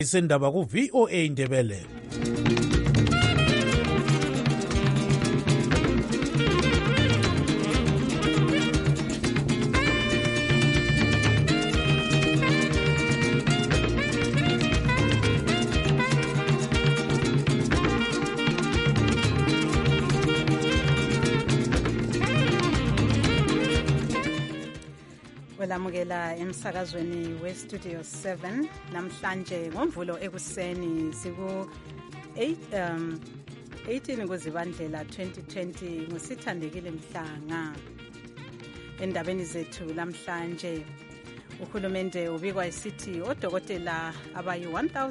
Isendaba ku VOA Indebele. Lamukela emsakazweni weStudio 7 namhlanje ngomvulo ekuseni siku 18 kuZibandlela 2020 ngusithandekile Mhlanga. Endabeni zethu namhlanje uhulumende ubikwa isithi odokotela abayi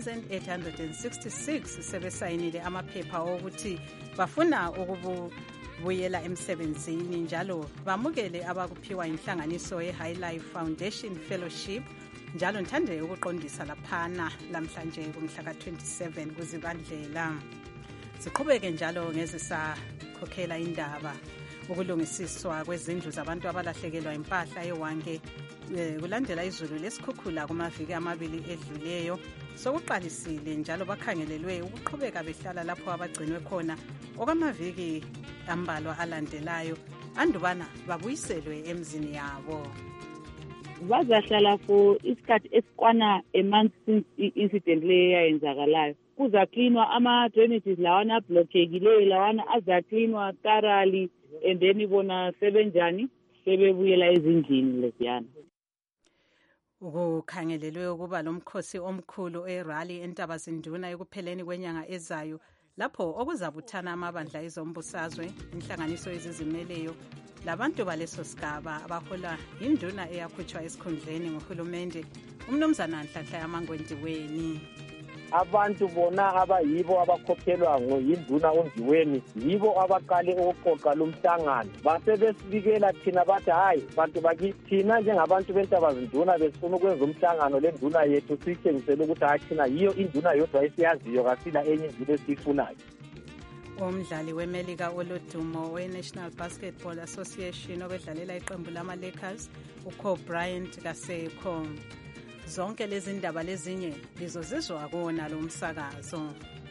1866 sebesayinile amaphepha okuthi bafuna ukubuyela emsebenzini njalo bamukele abakuphiwa inhlanganiso ye-High Life Foundation Fellowship njalo ngithande ukuqondisa laphana lamhlanje kumhla ka-27 kuZibandlela. Siqhubeke njalo ngezisakhokhela indaba ukulungisiswa kwezindlu zabantu abalahlekelwa impahla eWange kulandela izulu lesikhukhula kumaviki amabili edluleyo sokuqalisile njalo bakhangelelwe ukuqhubeka behlala lapho abagcinwe khona okwamaviki ambalwa alandelayo andubana babuyiselwe emzini yabo. Bazahlala for isikhathi esikwana a month since i-incident le yayenzakalayo. Kuzaklinwa ama-drainages lawana ablokekileyo lawana azaklinwa thoroughly and then ibona sebenjani sebebuyela ezindlini leziyana. Ukukhangelelwe ukuba lomkhosi omkhulu e-Raleigh eNtabazinduna ekupheleni kwenyanga ezayo lapho okuzabuthana amabandla ezombusazwe inhlanganiso ezizimeleyo labantu baleso sigaba abahola induna eyakhutshwa esikhundleni nguhulumende umnumzana Nhlanhla yaMangwendiweni. Abantu bona abayibo abakhokhelwa yinduna uNdiweni yibo abaqale ukuqoqa lumhlangano basebesibikela thina bathi hayi bantu bakithina njengabantu beNtabazinduna besifuna ukwenza umhlangano lenduna yethu sitshengisele ukuthi hayi thina yiyo induna yodwa esiyaziyo kasila enye induna esiyifunayo. Umdlali weMelika olodumo we-National Basketball Association obedlalela iqembu lama-Lakers uKobe Bryant kasekho. Zonke lezi ndaba lezinye lizozizwa kuwona lo msakazo.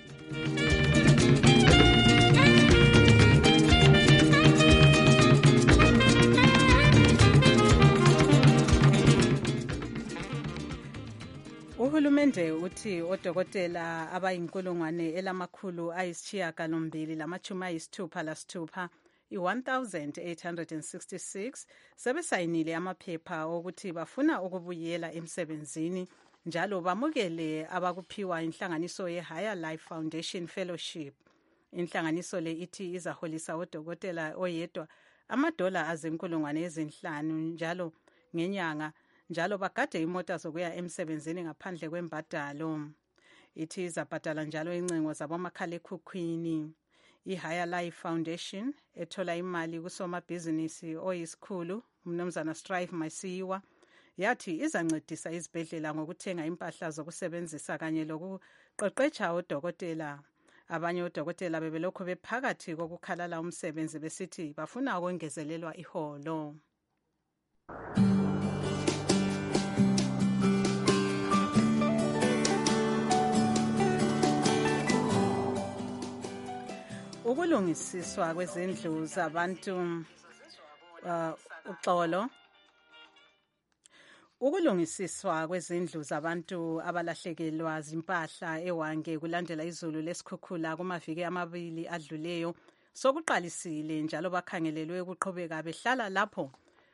Uhulumende uthi odokotela abayinkulungwane elamakhulu ayisishiyagalombili lamatshumi ayisithupha lasithupha i-1866 sebesayinile amaphepha okuthi bafuna ukubuyela emsebenzini njalo bamukele abakuphiwa inhlanganiso ye-Higher Life Foundation Fellowship. Inhlanganiso le ithi izaholisa odokotela oyedwa $5 ezinkulungwane njalo ngenyanga njalo bagade imota zokuya emsebenzini ngaphandle kwembadalo. Ithi izabhadala njalo incengo zabomakhalekhukhwini. I-Higher Life Foundation ethola imali kusomabhizinisi oyisikhulu umnumzana Strive Masiyiwa yathi izancedisa izibhedlela ngokuthenga impahla zokusebenzisa kanye lokuqeqetsha odokotela. Abanye odokotela bebelokhu bephakathi kokukhalala umsebenzi besithi bafuna ukwengezelelwa iholo. Ukulungisiswa kwezindlu zabantu uxolo. Ukulungisiswa kwezindlu zabantu abalahlekelwa zimpahla eWange kulandela izulu lesikhukhula kumaviki amabili adluleyo sokuqalisile njalo bakhangelelwe ukuqhubeka behlala lapho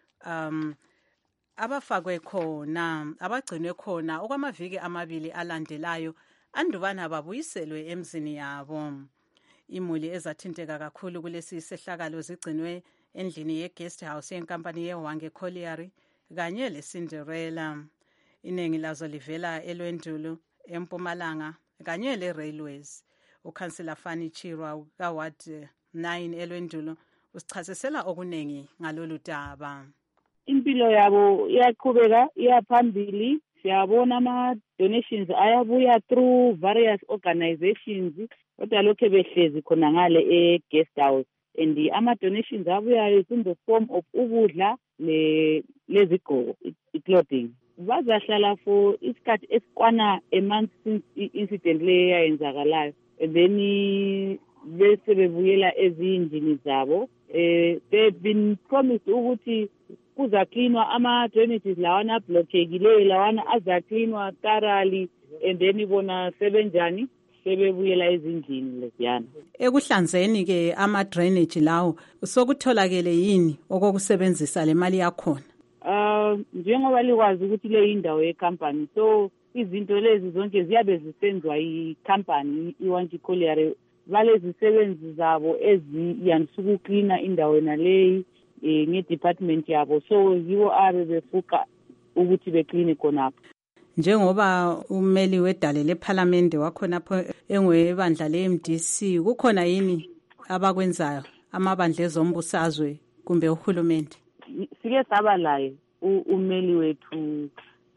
abafakwe khona abagcinwe khona okwamaviki amabili alandelayo andubana babuyiselwe emzini yabo. Imuli ezathinteka kakhulu kulesi sehlakalo zigcinwe endlini ye-guest house yenkampani yeWange Colliery kanye leCinderella. Iningi lazo livela eLwendulu eMpumalanga kanye le-Railways. Ukhansila Fani Chirwa kaWard 9 eLwendulu usichazisela okuningi ngalolu daba. Impilo yabo iyaqhubeka iyaphambili. Siyabona ama-donations ayabuya through various organizations kodwa lokho behlezi khona ngale e-guest house and ama-donations abuyayo is in the form of ukudla lezigqoko, i-clothing. bazahlala for isikhathi esikwana a month since i-incident le yayenzakalayo, and then bese bebuyela ezindlini zabo. They've been promised ukuthi kuzaklinwa ama-drainages lawana ablockekile, lawana azaklinwa thoroughly, and then bona sebenjani sebebuyela ezindlini leziyana. Ekuhlanzeni ke ama-drainage lawo sokutholakele yini okokusebenzisa le mali yakhona? Njengoba likwazi ukuthi le indawo yecompany, so izinto lezi zonke ziyabe zisenzwa i-company iWanji Colliery, balezisebenzi zabo eziyanisuka uklina indawo naleyi nge-department yabo, so yiwo abe befuqa ukuthi bekline khonapho. Njengoba ummeli wedale lephalamende wakhonapho engwebandla le-MDC, kukhona yini abakwenzayo amabandla ezombusazwe kumbe uhulumende? Sike saba laye ummeli wethu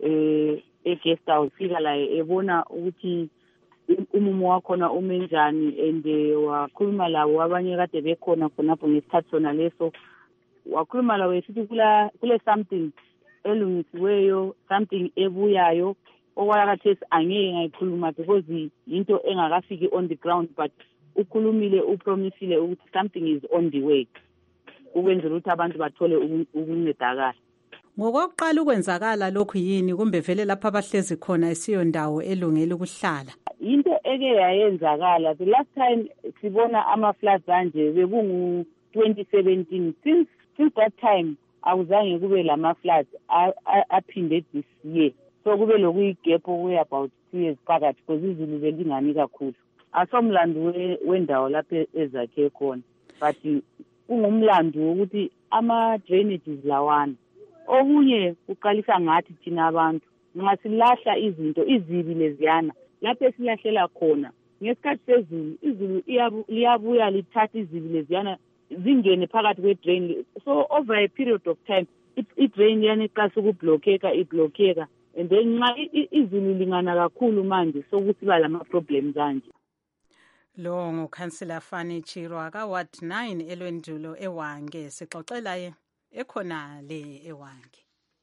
e-guest house, fika laye ebona ukuthi umumo wakhona umenjani, and wakhuluma labo abanye kade bekhona khonapho ngesikhathi sona leso. Wakhuluma lawo esithi kule something elungisiweyo, something ebuyayo okwakathesi angeke ngayikhuluma because into engakafiki on the ground, but ukhulumile upromisile ukuthi something is on the way ukwenzela ukuthi abantu bathole ukuncedakala. Ngokokuqala ukwenzakala lokhu yini kumbe vele lapha abahlezi khona esiyo ndawo elungele ukuhlala? Into eke yayenzakala the last time sibona ama-floods anje bekungu 2017. Since that time awuzange kube lama-floods aphinde this year, so kube lokuyigap okuya about 2 years phakathi because izulu belingani kakhulu. Asomlando wendawo lapho ezakhe khona, but kungumlando wokuthi ama-drainages lawana okunye uqalisa ngathi thina abantu nxa silahla izinto izibi leziyana lapho esilahlela khona ngesikhathi sezulu, izulu liyabuya lithatha izibi leziyana zingene phakathi kwe-drain, so over a period of time i-drain yana iqalisa ukublockeka iblockeka, and then nxa izulu lingana kakhulu manje sokusiba lama-problems anje. Lo ngukhansila Fani Chirwa ka-Ward 9 eLwendulo eWange, sixoxela ye ekhona le eWange.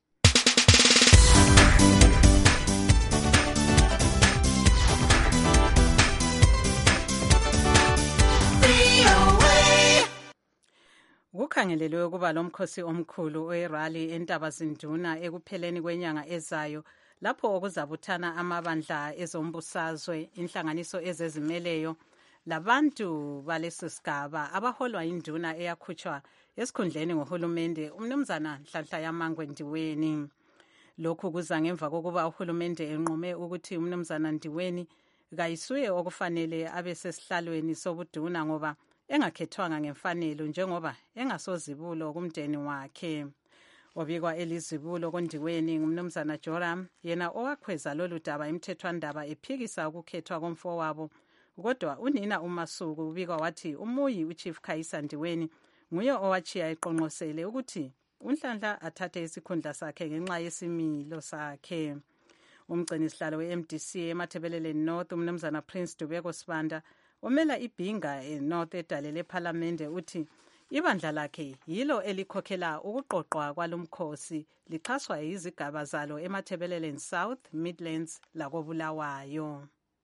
Kukhangelelwe ukuba lo mkhosi omkhulu oyi-rally eNtabazinduna ekupheleni kwenyanga ezayo, lapho okuzabuthana amabandla ezombusazwe, inhlanganiso ezezimeleyo labantu baleso sigaba abaholwa induna eyakhutshwa esikhundleni ngohulumende umnumzana Nhlanhla Yamangwe Ndiweni. Lokhu kuza ngemva kokuba uhulumende enqume ukuthi umnumzana Ndiweni kayisuye okufanele abe sesihlalweni sobuduna ngoba engakhethwanga ngemfanelo njengoba engasozibulo kumndeni wakhe. Obikwa elizibulo kondiweni ngumnumzana Joram, yena owakhweza lolu daba imthethwandaba ephikisa ukukhethwa komfowabo. Kodwa unina uMasuku ubikwa wathi umuyi uChief Khayisa Ndiweni nguye owachiya eqonqosele ukuthi uNhlanhla athathe isikhundla sakhe ngenxa yesimilo sakhe. Umgcini sihlalo we-MDC eMathebelele North umnumzana Prince Dubeko Sibanda omela ibhinga eNorth edale lephalamende uthi ibandla lakhe yilo elikhokhela ukuqoqwa kwalomkhosi lixhaswa yizigaba zalo eMathebelele South, Midlands lakobulawayo.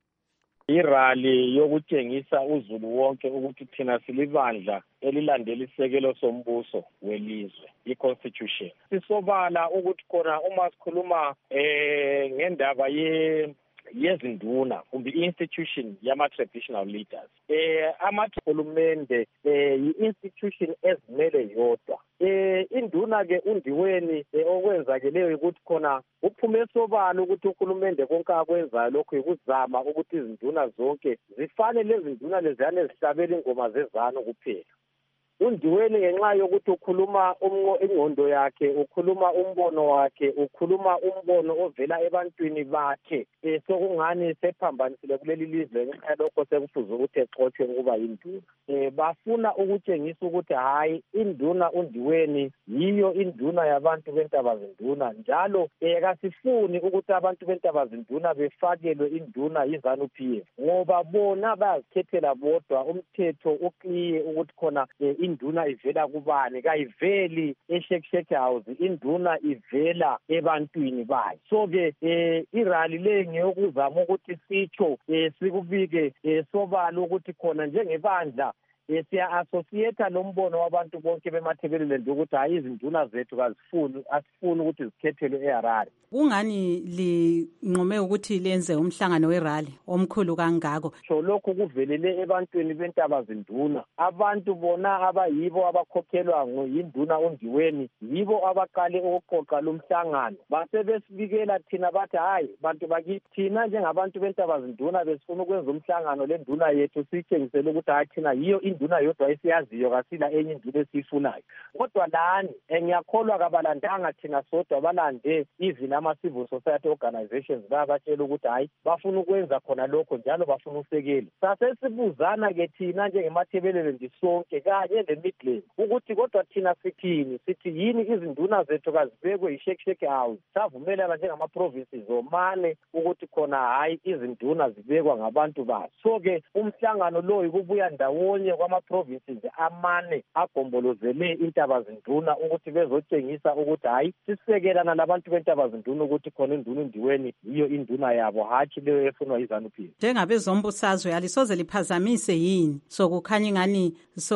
Irally yokutshengisa uzulu wonke ukuthi thina silibandla elilandela isekelo sombuso welizwe, i-constitution. Sisobala ukuthi khona uma sikhuluma ngendaba yezinduna kumbe i-institution yama-traditional leaders. Ama-hulumende yi-institution ezimele yodwa. Induna-ke uNdiweni okwenzakeleyo ukuthi khona uphume sobala ukuthi uhulumende konke akwenzayo lokhu yikuzama ukuthi izinduna zonke zifane lezi nduna leziyana ezihlabela ingoma zezano kuphela. uNdiweni ngenxa yokuthi ukhuluma ingqondo yakhe, ukhuluma umbono wakhe, ukhuluma umbono ovela ebantwini bakhe, sokungani sephambanisile kuleli lizwe ngenxa lokho sekufuze ukuthi exothwe ukuba yinduna. Bafuna ukutshengisa ukuthi hayi induna uNdiweni yiyo induna yabantu beNtabazinduna, njalo kasifuni ukuthi abantu beNtabazinduna befakelwe induna yiZANU-PF ngoba bona bayazikhethela bodwa. Umthetho ukliye ukuthi khona induna ivela kubani, kayiveli eShake House, induna ivela ebantwini bayo. So-ke irally le ngeyokuzama ukuthi sitsho sikubike sobala ukuthi khona njengebandla siya-associate nombono wabantu bonke bemathebeleleni ukuthi hayi izinduna zethu asifuni ukuthi zikhethelwe eHarare. Kungani linqume ukuthi lenze umhlangano werally omkhulu kangako? So lokho kuvelele ebantwini bentaba zinduna. Abantu bona abayibo abakhokhelwa yinduna uNdiweni yibo abaqale ukuqoqa lumhlangano. Base besibikela thina bathi hayi bantu bakithi thina njengabantu bentaba zinduna besifuna ukwenza umhlangano lenduna yethu sitshengisele ukuthi hayi thina yiyo induna yodwa esiyaziyo kasila enye induna esiyifunayo. Kodwa lani ngiyakholwa kabalandanga thina sodwa balande even ama-civil society organizations bayabatshela ukuthi hayi bafuna ukwenza khona lokho njalo bafuna usekele. Sasesibuzana-ke thina njengemathebelele ndisonke kanye le-Midland ukuthi kodwa thina sithini, sithi yini izinduna zethu kazibekwe yiShake House. Savumelana njengama-provinces omane ukuthi khona hayi izinduna zibekwa ngabantu bazo. So-ke umhlangano lo kubuya ndawonye kwama-provinces amane agombolozele intaba zinduna ukuthi bezotshengisa ukuthi hayi sisekelana nabantu bentaba zinduna ukuthi khona induna uNdiweni yiyo induna yabo hatshi leyo efunwa yiZANU-PF. Njengabezombusazwe alisoze liphazamise yini sokukhanya ingani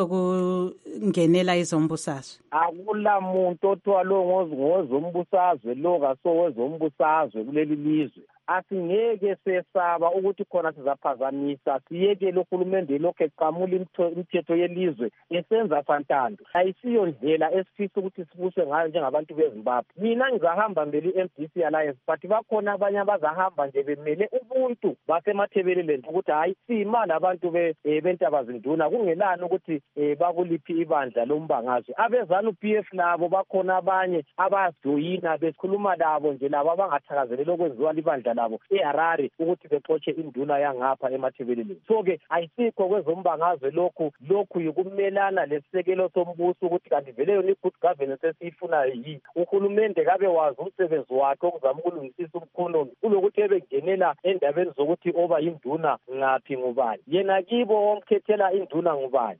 sokungenela izombusazwe? Akula muntu othiwa lo ngozombusazwe lo kasowezombusazwe kuleli lizwe. Asingeke sesaba ukuthi khona sizaphazamisa, siyekele uhulumende lokho eqamula imithetho yelizwe esenza fantando. Ayisiyo ndlela esifisa ukuthi sibuswe ngayo njengabantu beZimbabwe. Mina ngizahamba mbele iMDC Alliance, but bakhona abanye abazahamba nje bemele ubuntu basemathebeleleni ukuthi hayi sima labantu bentaba zinduna kungelani ukuthi bakuliphi ibandla lombangazwe. AbeZANU-PF labo bakhona abanye abajoyina besikhuluma labo nje labo abangathakazeleli okwenziwa libandla labo eHarare ukuthi bexotshe induna yangapha emathebeleleni. So-ke ayisikho kwezombangazwe lokhu yikumelana lesisekelo sombuso ukuthi kanti vele yona i-good governance esiyifunayo yini. Uhulumende kabe wazi umsebenzi wakhe okuzama ukulungisisa umkhonomi kulokuthi ebengenela endabeni zokuthi oba induna ngaphi ngubani. Yena kibo omkhethela induna ngubani.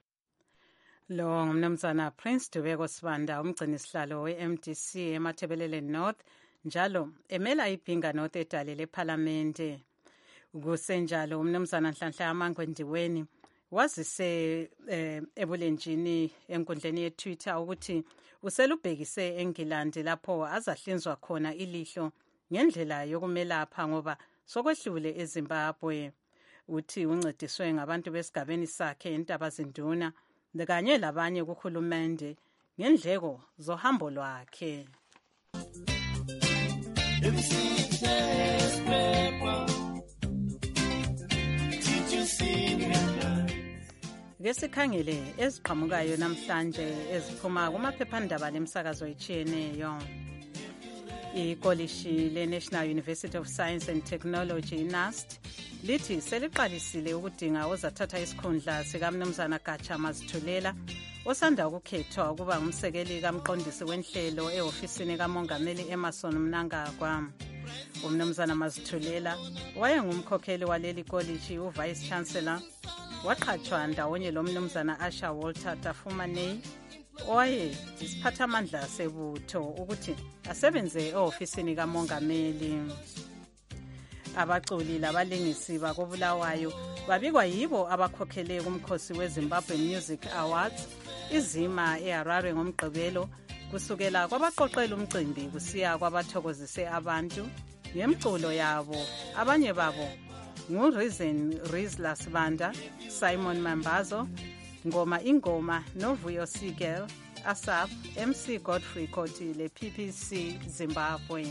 Lo ngumnumzana Prince Dubeko Sibanda, umgcini sihlalo we-MDC emathebeleleni North, njalo emela iBhinga North edale leParlamente. Kusenjalo umnumzana Nhlanhla Amangwe Ndiweni wazise ebulenjini enkundleni yeTwitter ukuthi uselubhekise eNgilandi lapho azahlinzwa khona ilihlo ngendlela yokumelapha ngoba sokwehlule eZimbabwe. Uthi uncediswe ngabantu besigabeni sakhe entaba zinduna kanye labanye kuhulumende ngendleko zohambo lwakhe. Ke sikhangele eziqhamukayo namhlanje eziphuma kumaphephandaba lemsakazo etshiyeneyo. Ikolishi le-National University of Science and Technology, NUST, lithi seliqalisile ukudinga ozathatha isikhundla sikamnumzana Gatsha Mazithulela osanda ukukhethwa ukuba ngumsekeli kamqondisi wenhlelo ehofisini kamongameli Emmerson Mnangagwa. Umnumzana Mazithulela wayengumkhokheli waleli kolishi, uvice chancellor, waqhatshwa ndawonye lomnumzana Asha Walter Tafumanei owaye isiphathamandla sebutho ukuthi asebenze ehofisini kamongameli. Abaculi labalingisi bakobulawayo babikwa yibo abakhokhele kumkhosi weZimbabwe Music Awards izima eHarare ngomgqibelo, kusukela kwabaqoqela umcimbi kusiya kwabathokozise abantu ngemculo yabo. Abanye babo nguReason Rizla Sibanda, Simon Mambazo, Ngoma Ingoma, Novuyo Sigel, Asap, MC Godfrey Koti le PPC Zimbabwe.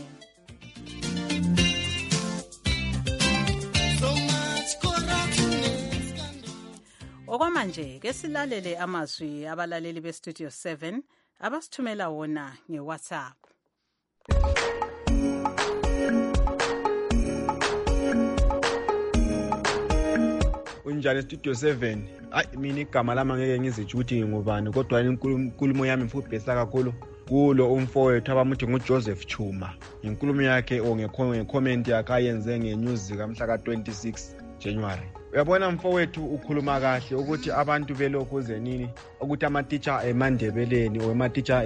Okwamanje ke silalele amazwi abalaleli beStudio 7 abasithumela wona ngeWhatsApp. Unjani Studio 7? Mina igama lami ngeke ngizitsho ukuthi ngingubani, kodwa inkulumo yami mfuthu bhesa kakhulu kulo umfowethu abamuthi nguJoseph Chuma. Inkulumo yakhe ngecomment yakhe ayenze ngenews kamhla ka26 January. Uyabona mfowethu ukhuluma kahle ukuthi abantu belokhu zenini ukuthi ama-teacher emandebeleni or ama-teacher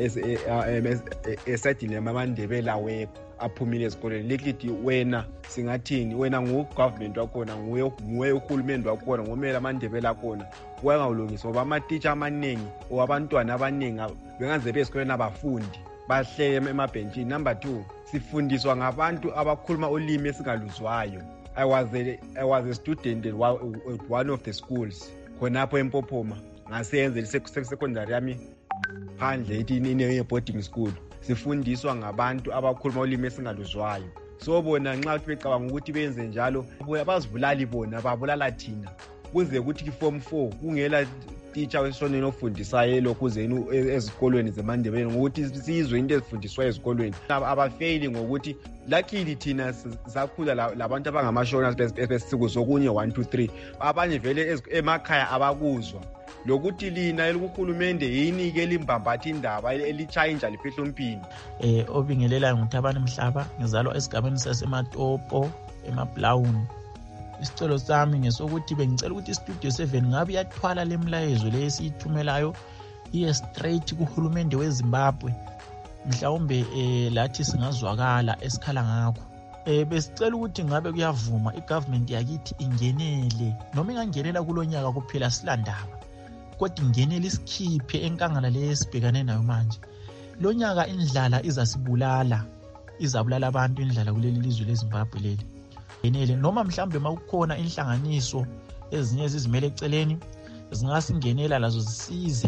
esedini amandebela wekho aphumile ezikoleni. Likithi wena singathini, wena ngu-government wakhona, nguwe uhulumende wakhona, ngumele amandebela akhona, wengawulungisa ngoba ama-teacher amaningi or abantwana abaningi bengaze bezikoleni abafundi bahlele emabhentshini. Number 2, sifundiswa ngabantu abakhuluma ulimi esingaluzwayo. I was a student at one of the schools khonapho eMpophoma, ngasenze secondary yami phandle ine boarding school. Sifundiswa ngabantu abakhuluma ulimi esingaluzwayo. So bona nxa becabanga ukuthi benze njalo abazibulali bona, babulala thina. Kuze ukuthi form 4 kungela teacher wesonweni ofundisayo lokhu zenu ezikolweni zemandebeleni ngokuthi sizwe into ezifundiswa ezikolweni. Abafeyili ngokuthi luckily thina sakhula labantu abangamashona besisiku sokunye 1 2 3. Abanye vele emakhaya abakuzwa lokuthi lina elikuhulumende yini ke limbambatha indaba elichayinja lifihla umpini. Obingelela nguThabani Mhlaba, ngizalwa esigabeni saseMatopo eMablawuni. Isicelo sami ngesokuthi bengicela ukuthi iStudio 7 ngabe yathwala lemlayezo lesiyithumelayo iye straight kuhulumende weZimbabwe, mhlawumbe lathi singazwakala esikhala ngakho. Besicela ukuthi ngabe kuyavuma igovernment yakithi ingenele, noma ingangenela kulonyaka kuphela silandaba, kodwa ingenele isikhiphe enkangala lesibhekane nayo manje. Lonyaka indlala izasibulala, izabulala abantu indlala kuleli lizwe leZimbabwe leli. Ngenele noma mhlambe makukhona inhlanganiso ezinye ezizimele eceleni zingasingenela lazo zisize,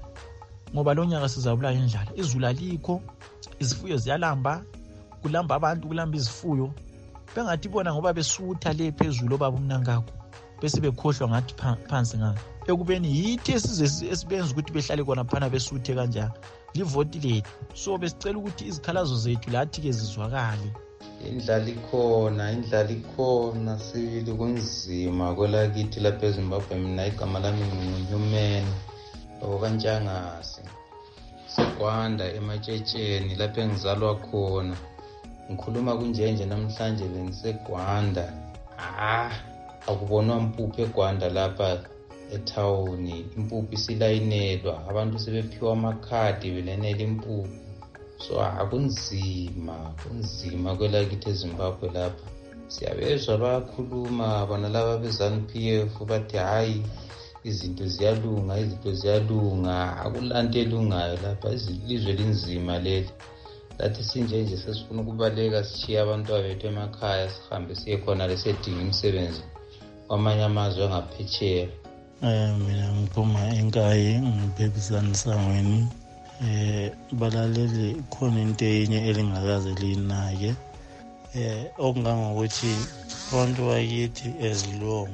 ngoba lonyaka sizabula indlala. Izulu alikho, izifuyo ziyalamba, kulamba abantu, kulamba izifuyo. Bengathi bona ngoba besutha le phezulu obaba umnankakho bese bekhohlwa ngathi phansi ngakho. Ekubeni yithi esibenza ukuthi behlale kona phana besuthe kanjani. Livoti lethu. So besicela ukuthi izikhalazo zethu lathi ke zizwakale. Indlala ikhona sibili kunzima kwelakithi lapha eZimbabwe. Mina igama lami nguNewman okanjangasi seGwanda eMatshetsheni lapha engizalwa khona. Ngikhuluma kunjenje namhlanje bengiseGwanda. Akubonwa impuphu eGwanda lapha ethawuni. Impuphu isilayinelwa, abantu sebephiwa amakhadi belenela impuphu. So kunzima kwelakithi eZimbabwe lapha. Siyabezwa bayakhuluma bona laba beZANU-PF bathi hayi izinto ziyalunga, akulanto elungayo lapha. Izwe linzima leli. Lathi sinjenje sesifuna ukubaleka sishiya abantu bethu emakhaya sihambe siye khona lesedinga imisebenzi kwamanye amazwe angaphetsheya. Mina ngiphuma eNkayi, ngibhekisana sangweni. Balaleli khona into enye elingakaze linake okungangokuthi abantu bakithi ezilong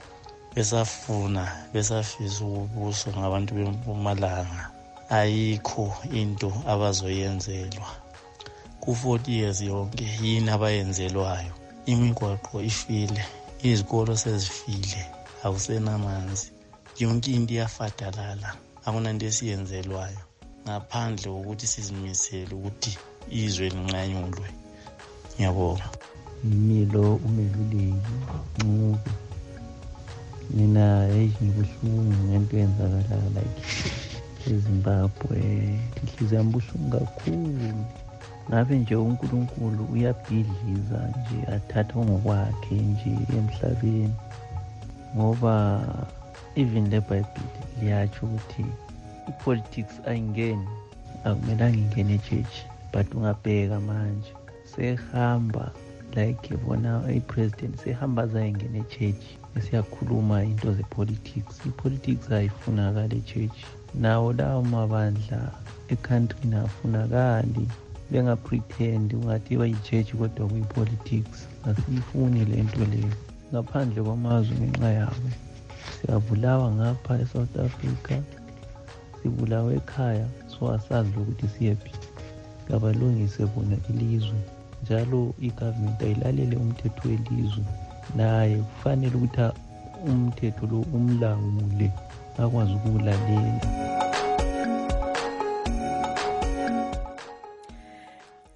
besafisa ukubuswa ngabantu beMpumalanga ayikho into abazoyenzelwa ku-40 years yonke. Yini abayenzelwayo? Imigwaqo ifile, izikolo sezifile, akusenamanzi, yonke into iyafadalala, akunanto esiyenzelwayo ngaphandle ukuthi sizimisele ukuthi izwe linqanyulwe. Ngiyabonga. Imilo umeluleki Ncube. Mina ngibuhlungu ngento eyenzakala like eZimbabwe. Inhliziyo yami ibuhlungu kakhulu. Ngabe nje uNkulunkulu uyabhidliza nje athatha ngokwakhe nje emhlabeni, ngoba even le Bible liyatsho ukuthi politics ayingeni, akumelanga ingene church. But ungabheka manje sehamba like bona ipresident sehamba zayingene church esiyakhuluma into zepolitics. Ipolitics ayifunakala echurch, nawo lawo mabandla ecountry nafunakali. Bengapretend ungathi bayichurch kodwa kuyipolitics. Asiyifuni le nto leyo ngaphandle kwamazwe ngenxa yabo. Siyabulawa ngapha eSouth Africa, sibulawa ekhaya, so asazi ukuthi siyephi. Kabalungise bona ilizwe, njalo igovernment ayilalele umthetho welizwe. Naye kufanele ukuthi umthetho lo umlawule, akwazi ukuwulalela.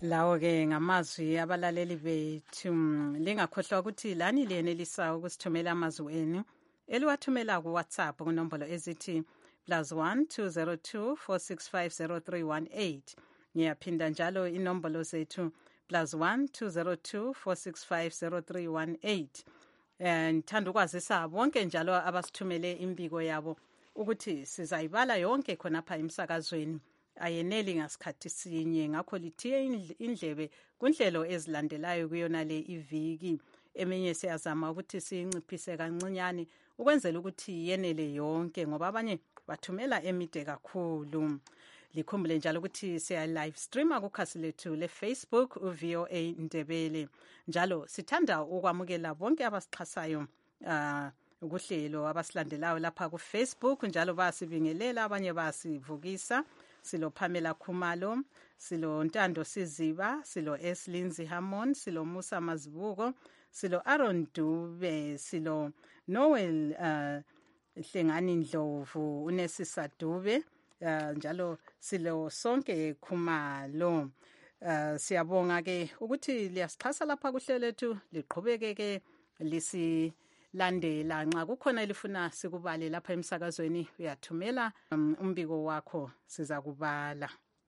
Lawo-ke ngamazwi abalaleli bethu, lingakhohlwa ukuthi lani liyenelisa ukusithumela amazwi enu eliwathumela kuWhatsApp kunombolo ezithi +1 202 465 0318. Ngiyaphinda njalo inombolo zethu +1 202 465 0318. Ngithanda ukwazisa bonke njalo abasithumele imbiko yabo ukuthi sizayibala yonke khonapha emsakazweni. Ayeneli ngasikhathi sinye, ngakho lithiye indlebe kunhlelo ezilandelayo kuyona le iviki. Eminye siyazama ukuthi siyinciphise kancinyane ukwenzela ukuthi yenele yonke, ngoba abanye bathumela emide kakhulu. Likhumbule njalo ukuthi siya live streama kukhasi lethu leFacebook uVOA Ndebele. Njalo sithanda ukwamukela bonke abasixhasayo ukuhlelo abasilandelayo lapha kuFacebook, njalo basibingelela, abanye basivukisa. Silo Pamela Khumalo, silo Ntando Siziba, silo S Lindsay Hammond, silo Musa Mazibuko, silo Aaron Dube, silo Noel Hlengani Ndlovu, uNesisa Dube, njalo silo sonke Khumalo. Siyabonga ke ukuthi liyasixhasa lapha kuhlelo lethu, liqhubeke ke lisilandela. Nxa kukhona elifuna sikubale lapha emsakazweni, uyathumela umbiko wakho, siza kubala.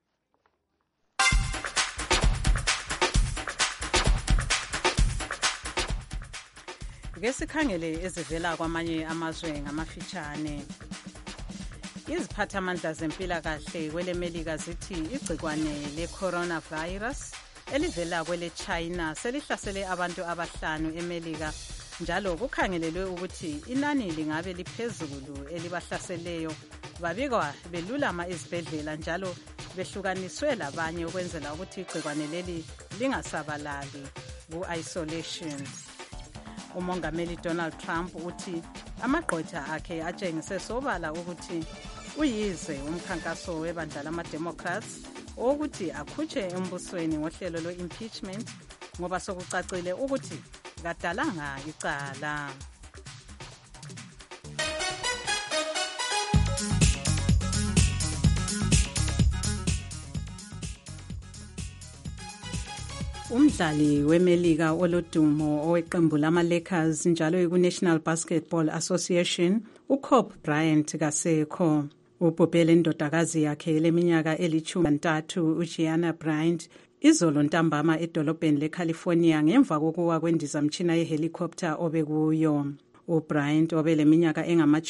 Ke sikhangele ezivela kwamanye amazwe ngamafitshane. Iziphathamandla zempilakahle kwele Melika zithi igcikwane le-coronavirus elivela kwele China selihlasele abantu abahlanu eMelika, njalo kukhangelelwe ukuthi inani lingabe liphezulu elibahlaseleyo. Babikwa belulama ezibhedlela njalo behlukaniswe labanye ukwenzela ukuthi igcikwane leli lingasabalali ku-isolation. Umongameli Donald Trump uthi amagqwetha akhe atshengise sobala ukuthi uyize umkhankaso webandla lama-Democrats wokuthi akhutshe embusweni ngohlelo lwe-impeachment ngoba sokucacile ukuthi kadalanga icala. Umdlali weMelika olodumo oweqembu lama-Lakers njalo ku-National Basketball Association uKobe Bryant kasekho. Ubhubhele indodakazi yakhe leminyaka eli-13 uGianna Bryant izolo ntambama edolobheni leCalifornia ngemva kokuwa kwendizamtshina yehelicopter obekuyo. uBryant obeleminyaka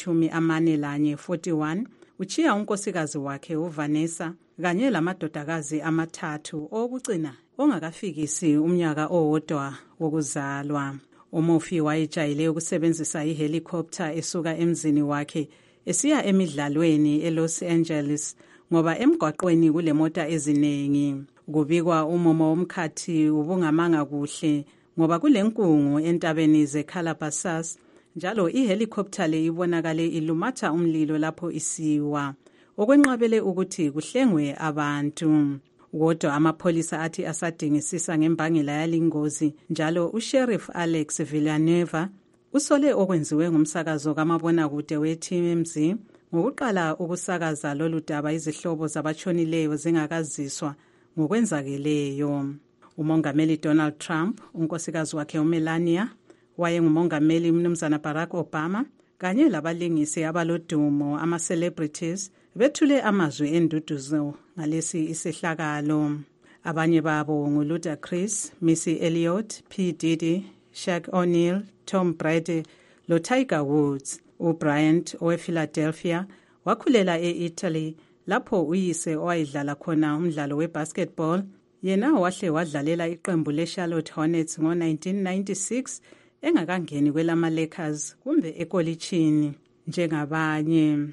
engama-41 41 uchiya unkosikazi wakhe uVanessa kanye lamadodakazi amathathu okucina ongakafikisi umnyaka owodwa wokuzalwa. UMurphy wayejayele ukusebenzisa ihelicopter esuka emzini wakhe esiya emidlalweni eLos Angeles ngoba emgwaqweni kulemota eziningi. Kubikwa umumo womkhathi ubungamanga kuhle ngoba kulenkungu entabeni zeCalabasas, njalo ihelicopter le ibonakale ilumatha umlilo lapho isiwa, okwenqabele ukuthi kuhlengwe abantu. Kodwa amapholisa athi asadingisisa ngembangela yalingozi, njalo uSheriff Alex Villanueva usole okwenziwe ngumsakazo kamabonakude weTMZ ngokuqala ukusakaza lolu daba izihlobo zabatshonileyo zingakaziswa ngokwenzakeleyo. Umongameli Donald Trump, unkosikazi wakhe uMelania, wayengumongameli Mnumzana Barack Obama kanye labalingisi abalodumo ama-celebrities bethule amazwi enduduzo ngalesi isehlakalo. Abanye babo nguLudacris, Missy Elliott, P. Diddy, Shaq O'Neal, Tom Brady loTiger Woods. uBryant owePhiladelphia wakhulela e-Italy lapho uyise owayedlala khona umdlalo webasketball yena wahle wadlalela iqembu leCharlotte Hornets ngo-1996 engakangeni kwelama-Lakers kumbe ekolitshini njengabanye.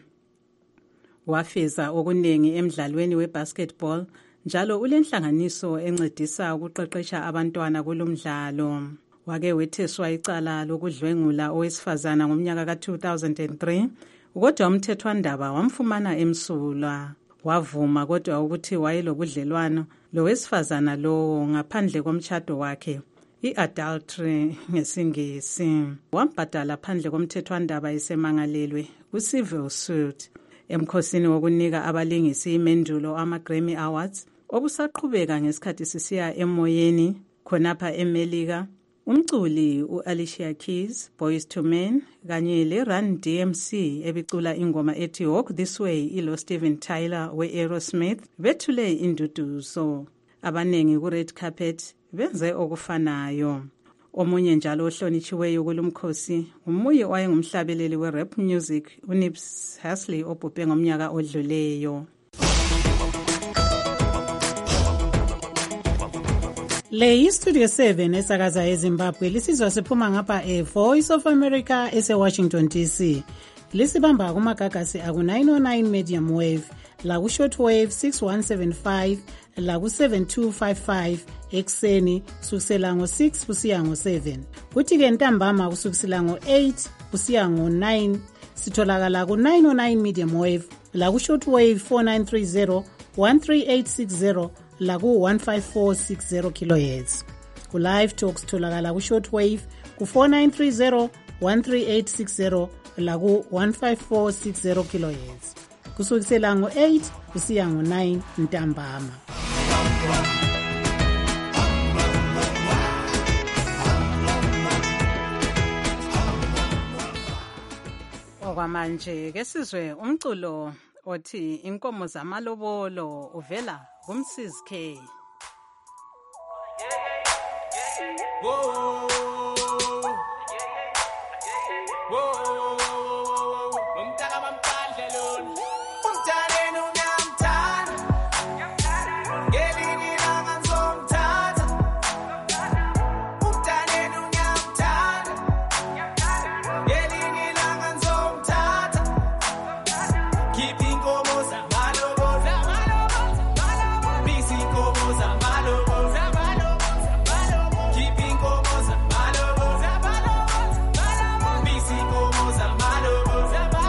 Wafeza okuningi emdlalweni webasketball njalo ulenhlanganiso encedisa ukuqeqesha abantwana kulomdlalo. Wake wetheswa icala lokudlwengula owesifazana ngomnyaka ka-2003 kodwa umthethwandaba wamfumana emsulwa. Wavuma kodwa ukuthi wayelobudlelwano lowesifazana lowo ngaphandle komtshado wakhe, i-adultery ngesingisi. Wambhadala phandle komthethwandaba esemangalelwe ku-civil suit. Emkhosini wokunika abalingisi imendulo ama-Grammy Awards, Okusaqhubeka ngesikhathi sisiya emoyeni khonapha eMelika, umculi u-Alicia Keys, Boyz II Men kanye le-Run DMC ebicula ingoma ethi Walk This Way ilo Steven Tyler we-Aerosmith bethule induduzo. Abanengi ku-red carpet benze okufanayo. Omunye njalo ohlonitshiweyo kulumkhosi umuye wayengumhlabeleli we-rap music uNipsey Hussle obhubhe ngomnyaka odluleyo. Le yi-Studio 7 esakaza eZimbabwe lisizwa siphuma ngapha Voice of America ese-Washington DC. Lisibamba kumagagasi aku-909 medium wave, laku-short wave 6175, laku-7255 ekuseni kusukisela ngo-6 kusiya ngo-7. Kuthi-ke ntambama kusukisela ngo-8 kusiya ngo-9 sitholakala ku-909 medium wave, laku-short wave 4930, 13860, laku-15460 kHz. Ku-live talk sitholakala ku-short wave ku-4930, 13860, laku-15460 kHz. Kusukisela ngo-8 kusiya ngo-9 ntambama. Okwamanje ke sizwe umculo othi inkomo zamalobolo uvela kumsizi K. Whoa, whoa, umtaka mampandle lona, umtane unyamthanda, ngelinye ilanga ngizomthatha, umtane unyamthanda, ngelinye ilanga ngizomthatha, khipha inkomo zamalobolo, bisi inkomo zamalobolo, khipha inkomo zamalobolo, bisi inkomo zamalobolo.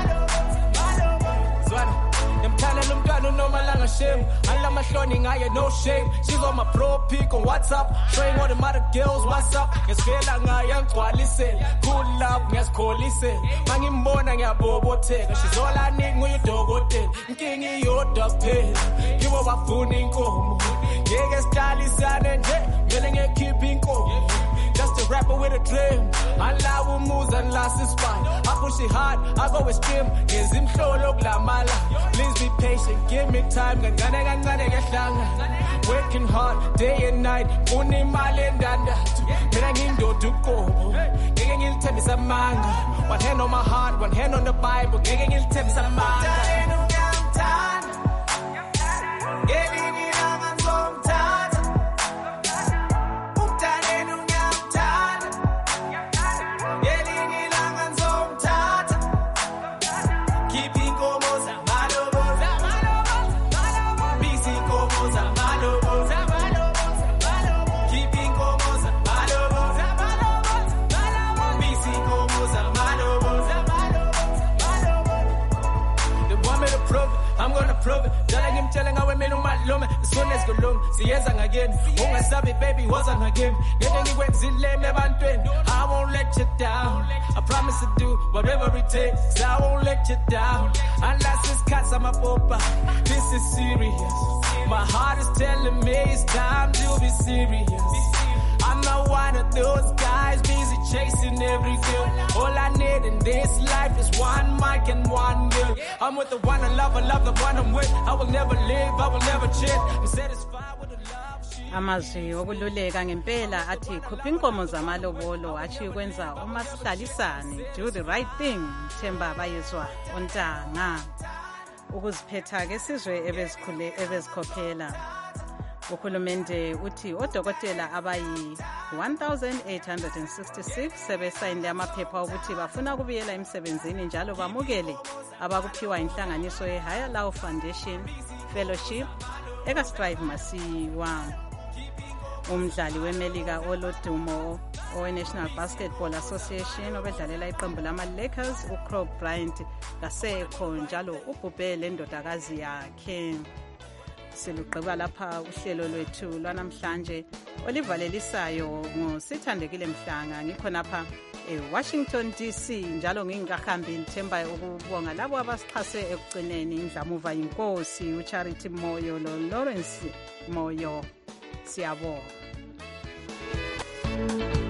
Zwana, ngimthalela umntwana uNomalanga Shame, alamahloni ngaye no shame. She's on my pro pic on WhatsApp, showing all the mother girls what's up. Ngesifela ngaye ngigcwalisela, pull up ngesikholisela, mangimbona ngiyabobotheka. She's all I need nguyudokotela, inkinga iyodwa kuphela, yibo bafuna inkomo. Ngeke sihlalisane nje, ngeke ngikhiphe inkomo. Just a rapper with a dream. I love moves and last is fine. I push it hard, I go extreme. Is him flow look la mala. Please be patient, give me time. Working hard, day and night. Uni malendanda. Mina ngindo to go. Ngeke ngilithembe samanga. One hand on my heart, one hand on the Bible. Ngeke ngilithembe samanga. Telling how we made on my lume, as soon as go long, see yes and again. Unga sabi baby was on again. Getting went zile me bantwen. I won't let you down. I promise to do whatever it takes. I won't let you down. Unless it's cats I'm a popa. This is serious. My heart is telling me it's time to be serious. I'm not one of those guys busy chasing every girl. All I need in this life is one mic and one girl. I'm with the one I love the one I'm with. I will never leave, I will never change. I'm satisfied with the love. Amazwi okululeka ngempela athi khupha inkomo zamalobolo athi ukwenza uma sihlalisane, do the right thing. Themba bayizwa ontanga ukuziphetha ke sizwe ebezikhokhela. Uhulumende uthi odokotela abayi 1866 sebesayinile amaphepha ukuthi bafuna ukubuyela emsebenzini njalo bamukele abakuphiwa inhlanganiso ye-Higher Law Foundation Fellowship eka-Strive Masiwa. Umdlali weMelika olodumo owe-National Basketball Association obedlalela iqembu lama-Lakers uCrow Bryant kasekho njalo ubhubhe le ndodakazi yakhe. Silugqiba lapha uhlelo lwethu lwanamhlanje olivalelisayo ngosithandekile Mhlanga. Ngikho napha eWashington DC. Njalo ngingakahambi ngithemba ukubonga labo abasixhase ekugcineni. Indlamuva inkosi uCharity Moyo lo Lawrence Moyo. Siyabonga.